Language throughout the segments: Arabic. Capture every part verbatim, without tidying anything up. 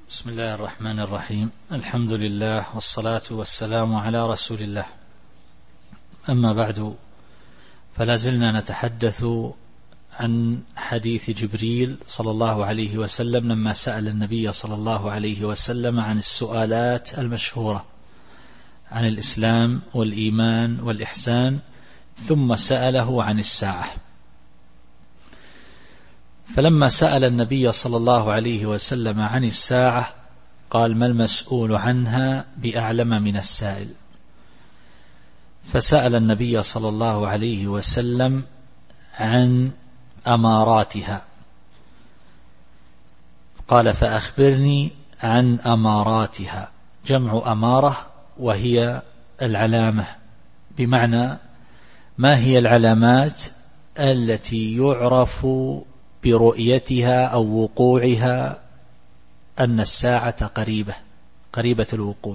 بسم الله الرحمن الرحيم. الحمد لله والصلاة والسلام على رسول الله. أما بعد، فلا زلنا نتحدث عن حديث جبريل صلى الله عليه وسلم لما سأل النبي صلى الله عليه وسلم عن السؤالات المشهورة عن الإسلام والإيمان والإحسان، ثم سأله عن الساعة. فلما سأل النبي صلى الله عليه وسلم عن الساعة قال: ما المسؤول عنها بأعلم من السائل. فسأل النبي صلى الله عليه وسلم عن أماراتها، قال: فأخبرني عن أماراتها. جمع أمارة وهي العلامة، بمعنى ما هي العلامات التي يعرف برؤيتها أو وقوعها أن الساعة قريبة قريبة الوقوع.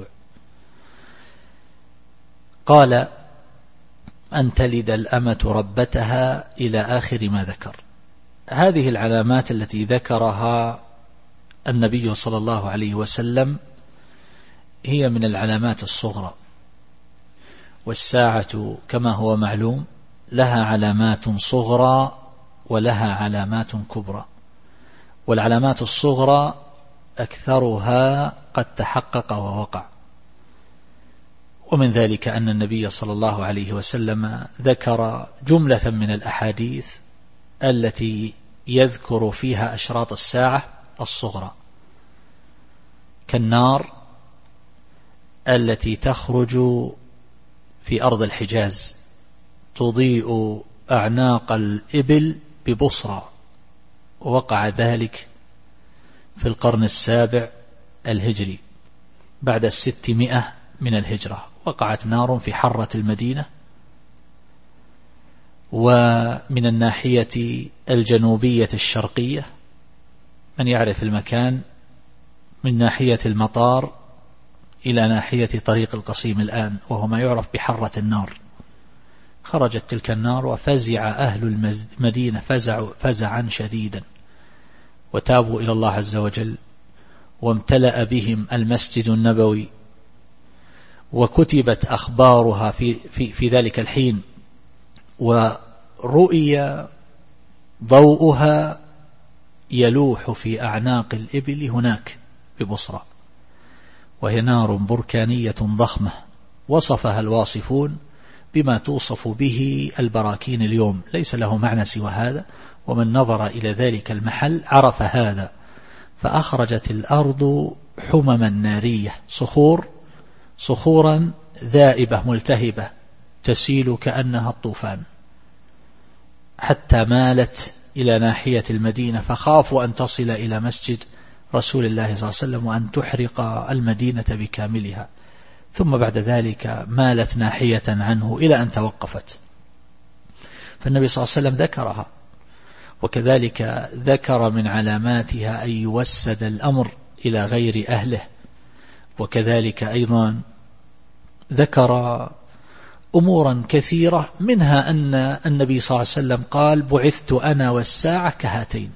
قال: أن تلد الأمة ربتها إلى آخر ما ذكر. هذه العلامات التي ذكرها النبي صلى الله عليه وسلم هي من العلامات الصغرى، والساعة كما هو معلوم لها علامات صغرى ولها علامات كبرى، والعلامات الصغرى أكثرها قد تحقق ووقع. ومن ذلك أن النبي صلى الله عليه وسلم ذكر جملة من الأحاديث التي يذكر فيها أشراط الساعة الصغرى، كالنار التي تخرج في أرض الحجاز تضيء أعناق الإبل ببصرى، ووقع ذلك في القرن السابع الهجري بعد الستمائة من الهجرة. وقعت نار في حرة المدينة، ومن الناحية الجنوبية الشرقية، من يعرف المكان، من ناحية المطار إلى ناحية طريق القصيم الآن، وهو ما يعرف بحرة النار. خرجت تلك النار وفزع أهل المدينة فزع فزعا شديدا، وتابوا إلى الله عز وجل، وامتلأ بهم المسجد النبوي، وكتبت أخبارها في, في, في ذلك الحين، ورؤي ضوءها يلوح في أعناق الإبل هناك ببصرى، وهي نار بركانية ضخمة وصفها الواصفون بما توصف به البراكين اليوم، ليس له معنى سوى هذا، ومن نظر إلى ذلك المحل عرف هذا. فأخرجت الأرض حمما نارية، صخور صخورا ذائبة ملتهبة تسيل كأنها الطوفان، حتى مالت إلى ناحية المدينة، فخافوا أن تصل إلى مسجد رسول الله صلى الله عليه وسلم وأن تحرق المدينة بكاملها. ثم بعد ذلك مالت ناحية عنه إلى أن توقفت، فالنبي صلى الله عليه وسلم ذكرها. وكذلك ذكر من علاماتها أن يوسد الأمر إلى غير أهله، وكذلك أيضا ذكر أمورا كثيرة، منها أن النبي صلى الله عليه وسلم قال: بعثت أنا والساعة كهاتين،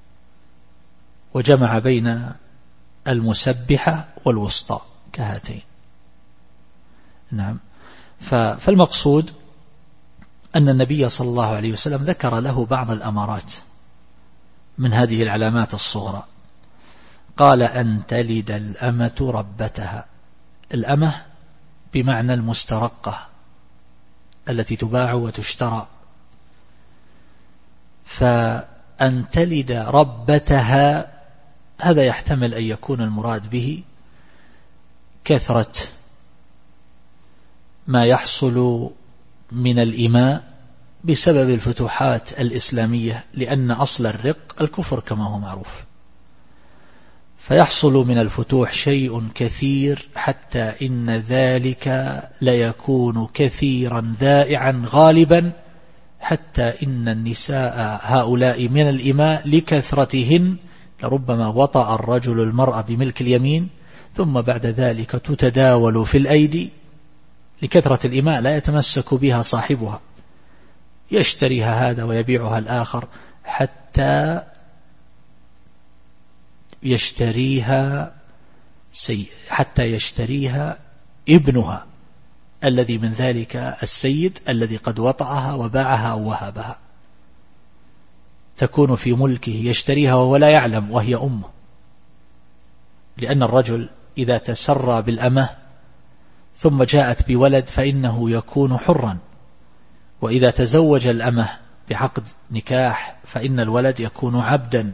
وجمع بين المسبحة والوسطى كهاتين. نعم. فالمقصود أن النبي صلى الله عليه وسلم ذكر له بعض الأمارات من هذه العلامات الصغرى. قال: أن تلد الأمة ربتها. الأمة بمعنى المسترقة التي تباع وتشترى، فأن تلد ربتها هذا يحتمل أن يكون المراد به كثرة ما يحصل من الإماء بسبب الفتوحات الإسلامية، لأن أصل الرق الكفر كما هو معروف، فيحصل من الفتوح شيء كثير، حتى إن ذلك ليكون كثيرا ذائعا غالبا، حتى إن النساء هؤلاء من الإماء لكثرتهن لربما وطأ الرجل المرأة بملك اليمين، ثم بعد ذلك تتداول في الأيدي لكثرة الإماء، لا يتمسك بها صاحبها، يشتريها هذا ويبيعها الآخر، حتى يشتريها حتى يشتريها ابنها الذي من ذلك السيد الذي قد وطأها وباعها أو وهبها، تكون في ملكه يشتريها وهو لا يعلم وهي أمه. لأن الرجل إذا تسرى بالأمة ثم جاءت بولد فإنه يكون حرا، وإذا تزوج الأمة بعقد نكاح فإن الولد يكون عبدا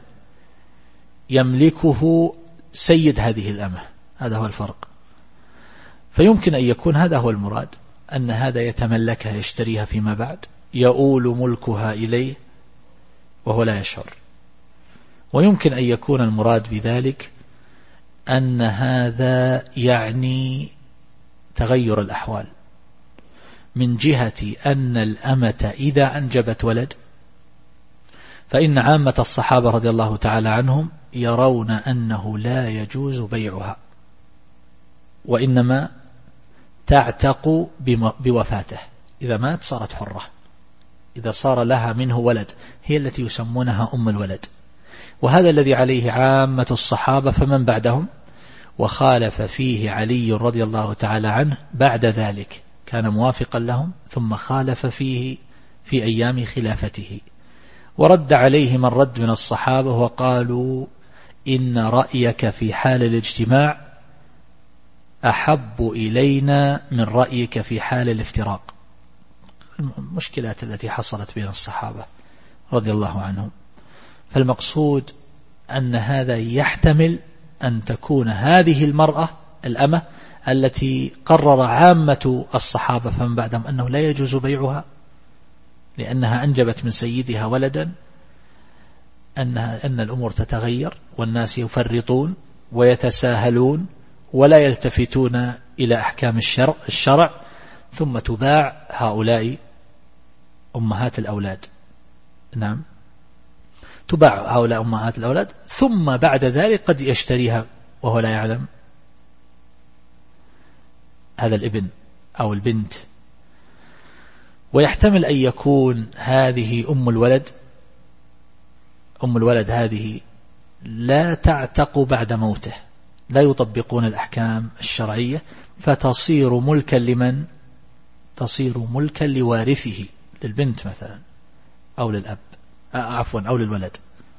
يملكه سيد هذه الأمة. هذا هو الفرق. فيمكن أن يكون هذا هو المراد، أن هذا يتملكها يشتريها فيما بعد، يؤول ملكها إليه وهو لا يشعر. ويمكن أن يكون المراد بذلك أن هذا يعني تغير الأحوال، من جهة أن الأمة إذا أنجبت ولد فإن عامة الصحابة رضي الله تعالى عنهم يرون أنه لا يجوز بيعها، وإنما تعتق بوفاته. إذا مات صارت حرة، إذا صار لها منه ولد هي التي يسمونها أم الولد. وهذا الذي عليه عامة الصحابة فمن بعدهم، وخالف فيه علي رضي الله تعالى عنه بعد ذلك، كان موافقا لهم ثم خالف فيه في أيام خلافته، ورد عليه من رد من الصحابة وقالوا إن رأيك في حال الاجتماع أحب إلينا من رأيك في حال الافتراق. المشكلات التي حصلت بين الصحابة رضي الله عنهم. فالمقصود أن هذا يحتمل أن تكون هذه المرأة الأمة التي قرر عامة الصحابة فمن بعدهم أنه لا يجوز بيعها لأنها أنجبت من سيدها ولدا، أنها أن الأمور تتغير والناس يفرطون ويتساهلون ولا يلتفتون إلى أحكام الشرع, الشرع ثم تباع هؤلاء أمهات الأولاد. نعم، تباع هؤلاء أمهات الأولاد، ثم بعد ذلك قد يشتريها وهو لا يعلم هذا الابن أو البنت. ويحتمل أن يكون هذه أم الولد أم الولد هذه لا تعتق بعد موته، لا يطبقون الأحكام الشرعية، فتصير ملكا لمن؟ تصير ملكا لوارثه، للبنت مثلا أو للأب، عفوا أو للولد،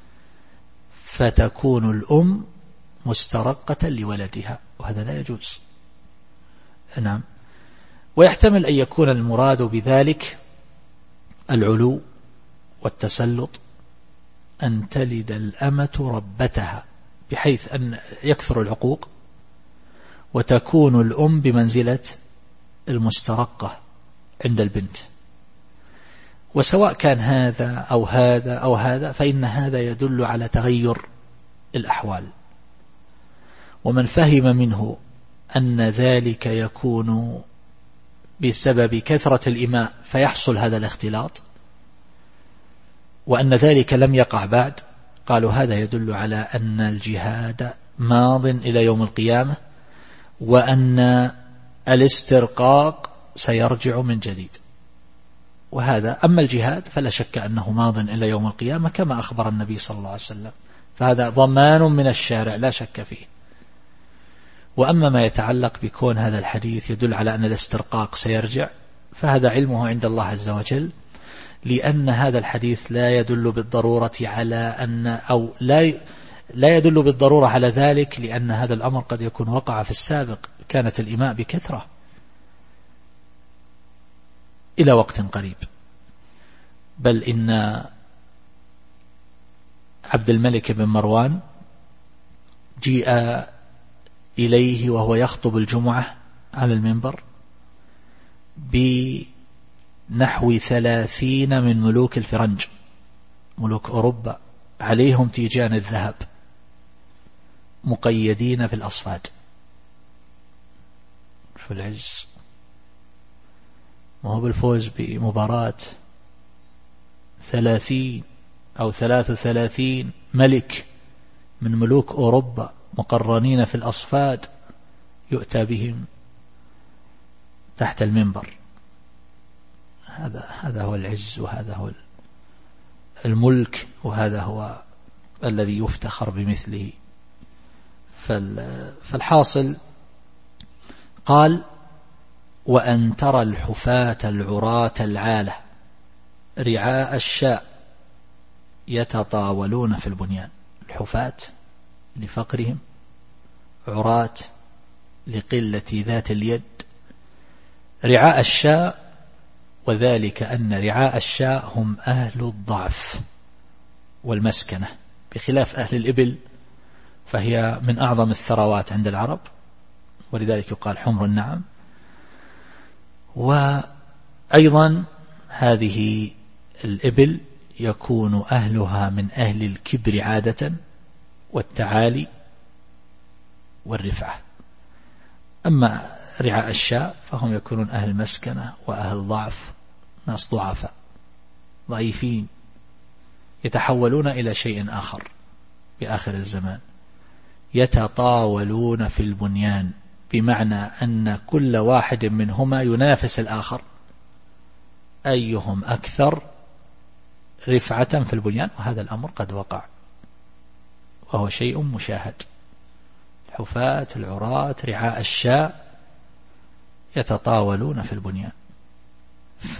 فتكون الأم مسترقة لولدها، وهذا لا يجوز. نعم. ويحتمل أن يكون المراد بذلك العلو والتسلط، أن تلد الأمة ربتها بحيث أن يكثر العقوق وتكون الأم بمنزلة المسترقة عند البنت. وسواء كان هذا أو هذا أو هذا فإن هذا يدل على تغير الأحوال. ومن فهم منه أن ذلك يكون بسبب كثرة الإماء فيحصل هذا الاختلاط، وأن ذلك لم يقع بعد، قالوا هذا يدل على أن الجهاد ماض إلى يوم القيامة، وأن الاسترقاق سيرجع من جديد. وهذا أما الجهاد فلا شك أنه ماض إلى يوم القيامة كما أخبر النبي صلى الله عليه وسلم، فهذا ضمان من الشارع لا شك فيه. وأما ما يتعلق بكون هذا الحديث يدل على أن الاسترقاق سيرجع، فهذا علمه عند الله عز وجل، لأن هذا الحديث لا يدل بالضرورة على أن أو لا لا يدل بالضرورة على ذلك، لأن هذا الأمر قد يكون وقع في السابق، كانت الإماء بكثرة إلى وقت قريب. بل إن عبد الملك بن مروان جيء إليه وهو يخطب الجمعة على المنبر بنحو ثلاثين من ملوك الفرنج، ملوك أوروبا، عليهم تيجان الذهب مقيدين في الأصفاد. في العز ما هو بالفوز بمباراة ثلاثين أو ثلاث ثلاثين ملك من ملوك أوروبا مقرنين في الأصفاد، يؤتى بهم تحت المنبر. هذا هذا هو العز، وهذا هو الملك، وهذا هو الذي يفتخر بمثله. فالحاصل قال وأن ترى الحفاة العراة العالة رعاء الشاء يتطاولون في البنيان. الحفاة لفقرهم، عراة لقلة ذات اليد، رعاء الشاء، وذلك أن رعاء الشاء هم أهل الضعف والمسكنة، بخلاف أهل الإبل فهي من أعظم الثروات عند العرب، ولذلك يقال حمر النعم. وأيضا هذه الإبل يكون أهلها من أهل الكبر عادة والتعالي والرفعة. أما رعاء الشاء فهم يكونون أهل مسكنة وأهل ضعف، ناس ضعفاء ضعيفين يتحولون إلى شيء آخر بآخر الزمان، يتطاولون في البنيان، بمعنى أن كل واحد منهما ينافس الآخر أيهم أكثر رفعة في البنيان، وهذا الأمر قد وقع وهو شيء مشاهد. الحفاة العراة رعاء الشاء يتطاولون في البنيان. ف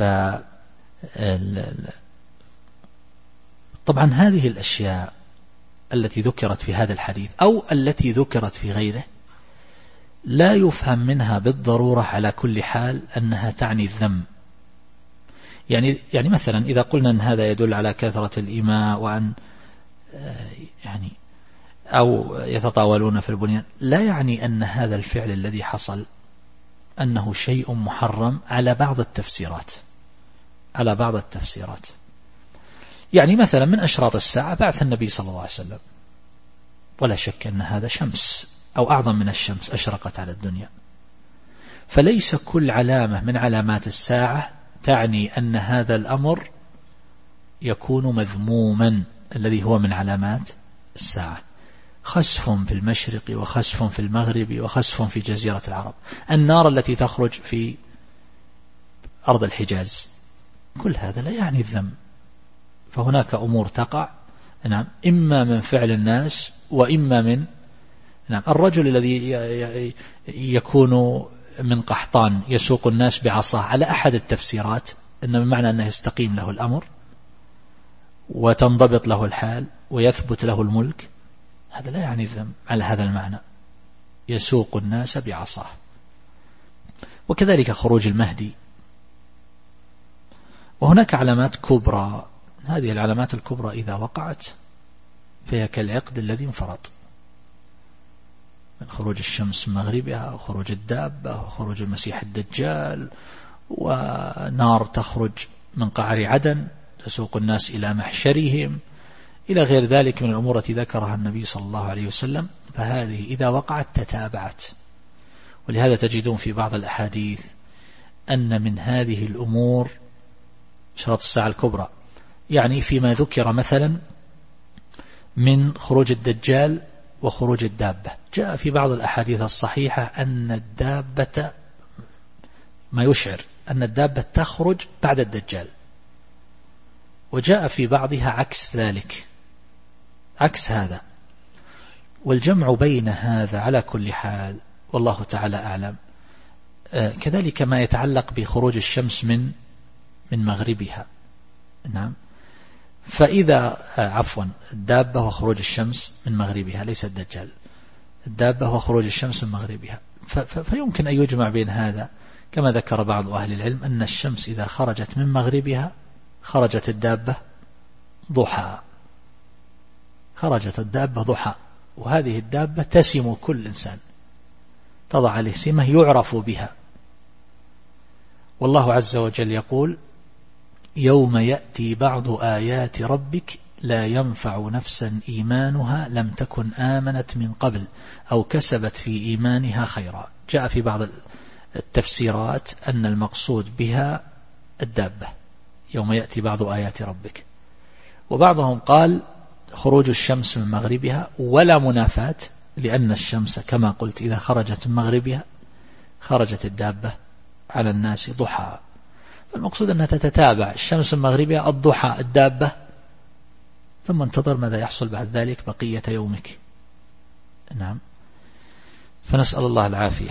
طبعا هذه الأشياء التي ذكرت في هذا الحديث أو التي ذكرت في غيره لا يفهم منها بالضرورة على كل حال أنها تعني الذم. يعني يعني مثلا إذا قلنا أن هذا يدل على كثرة الإيماء وأن يعني أو يتطاولون في البنيان، لا يعني أن هذا الفعل الذي حصل أنه شيء محرم على بعض التفسيرات على بعض التفسيرات يعني مثلا من أشراط الساعة بعث النبي صلى الله عليه وسلم، ولا شك أن هذا شمس أو أعظم من الشمس أشرقت على الدنيا، فليس كل علامة من علامات الساعة تعني أن هذا الأمر يكون مذموما الذي هو من علامات الساعة. خسف في المشرق وخسف في المغرب وخسف في جزيرة العرب، النار التي تخرج في أرض الحجاز، كل هذا لا يعني الذم. فهناك أمور تقع نعم إما من فعل الناس وإما من نعم الرجل الذي يكون من قحطان يسوق الناس بعصاه، على أحد التفسيرات إن بمعنى أنه يستقيم له الأمر وتنضبط له الحال ويثبت له الملك، هذا لا يعني الذم على هذا المعنى، يسوق الناس بعصاه. وكذلك خروج المهدي. وهناك علامات كبرى، هذه العلامات الكبرى إذا وقعت فهي كالعقد الذي انفرط، من خروج الشمس من مغربها وخروج الدابة وخروج المسيح الدجال، ونار تخرج من قعر عدن تسوق الناس إلى محشرهم، إلى غير ذلك من الأمور التي ذكرها النبي صلى الله عليه وسلم. فهذه إذا وقعت تتابعت، ولهذا تجدون في بعض الأحاديث أن من هذه الأمور شرط الساعة الكبرى، يعني فيما ذكر مثلا من خروج الدجال وخروج الدابة، جاء في بعض الأحاديث الصحيحة أن الدابة ما يشعر أن الدابة تخرج بعد الدجال، وجاء في بعضها عكس ذلك، عكس هذا. والجمع بين هذا على كل حال والله تعالى أعلم. كذلك ما يتعلق بخروج الشمس من من مغربها نعم. فإذا عفوا الدابة وخروج الشمس من مغربها، ليس الدجال، الدابة وخروج الشمس من مغربها، فيمكن أن يجمع بين هذا كما ذكر بعض أهل العلم أن الشمس إذا خرجت من مغربها خرجت الدابة ضحى، خرجت الدابة ضحى، وهذه الدابة تسم كل إنسان، تضع عليه سمة يعرف بها. والله عز وجل يقول يوم يأتي بعض آيات ربك لا ينفع نفسا إيمانها لم تكن آمنت من قبل أو كسبت في إيمانها خيرا. جاء في بعض التفسيرات أن المقصود بها الدابة يوم يأتي بعض آيات ربك، وبعضهم قال خروج الشمس من مغربها، ولا منافاة، لأن الشمس كما قلت إذا خرجت من مغربها خرجت الدابة على الناس ضحى. فالمقصود أنها تتتابع، الشمس من مغربها الضحى الدابة، ثم انتظر ماذا يحصل بعد ذلك بقية يومك. نعم. فنسأل الله العافية.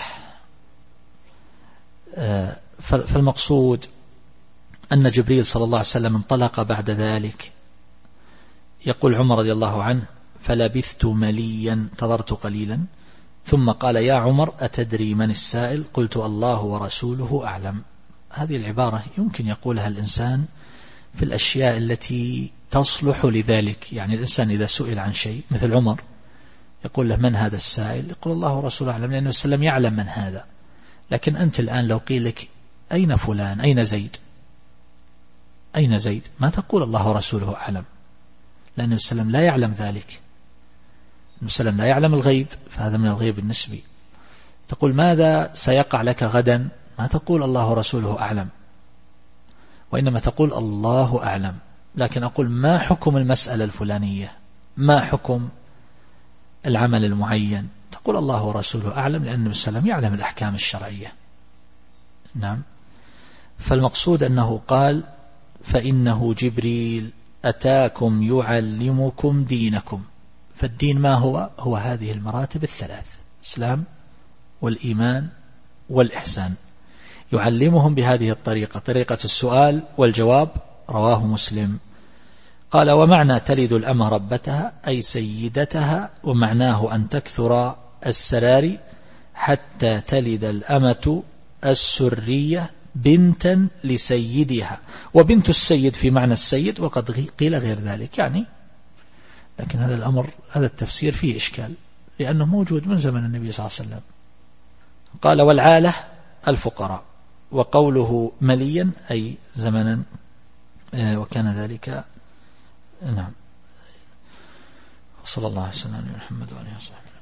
فالمقصود أن جبريل صلى الله عليه وسلم انطلق بعد ذلك. يقول عمر رضي الله عنه: فلبثت مليا، انتظرت قليلا، ثم قال: يا عمر أتدري من السائل؟ قلت: الله ورسوله أعلم. هذه العبارة يمكن يقولها الإنسان في الأشياء التي تصلح لذلك. يعني الإنسان إذا سئل عن شيء مثل عمر يقول له: من هذا السائل؟ يقول: الله ورسوله أعلم، لأنه السلام يعلم من هذا. لكن أنت الآن لو قيل لك: أين فلان؟ أين زيد؟ أين زيد؟ ما تقول الله ورسوله أعلم، لأن السلام لا يعلم ذلك. السلام لا يعلم الغيب، فهذا من الغيب النسبي. تقول: ماذا سيقع لك غدا؟ ما تقول الله ورسوله أعلم، وإنما تقول الله أعلم. لكن أقول: ما حكم المسألة الفلانية؟ ما حكم العمل المعين؟ تقول الله ورسوله أعلم، لأن السلام يعلم الأحكام الشرعية. نعم. فالمقصود أنه قال: فإنه جبريل أتاكم يعلمكم دينكم. فالدين ما هو؟ هو هذه المراتب الثلاث: الإسلام والإيمان والإحسان. يعلمهم بهذه الطريقة، طريقة السؤال والجواب. رواه مسلم. قال: ومعنى تلد الأمة ربتها أي سيدتها، ومعناه أن تكثر السراري حتى تلد الأمة السرية بنتا لسيدها. وبنت السيد في معنى السيد، وقد قيل غير ذلك يعني. لكن هذا الأمر، هذا التفسير فيه إشكال، لأنه موجود من زمن النبي صلى الله عليه وسلم. قال: والعالة الفقراء. وقوله مليا أي زمنا، وكان ذلك. نعم. صلى الله عليه وسلم محمد وعليه وصحبه.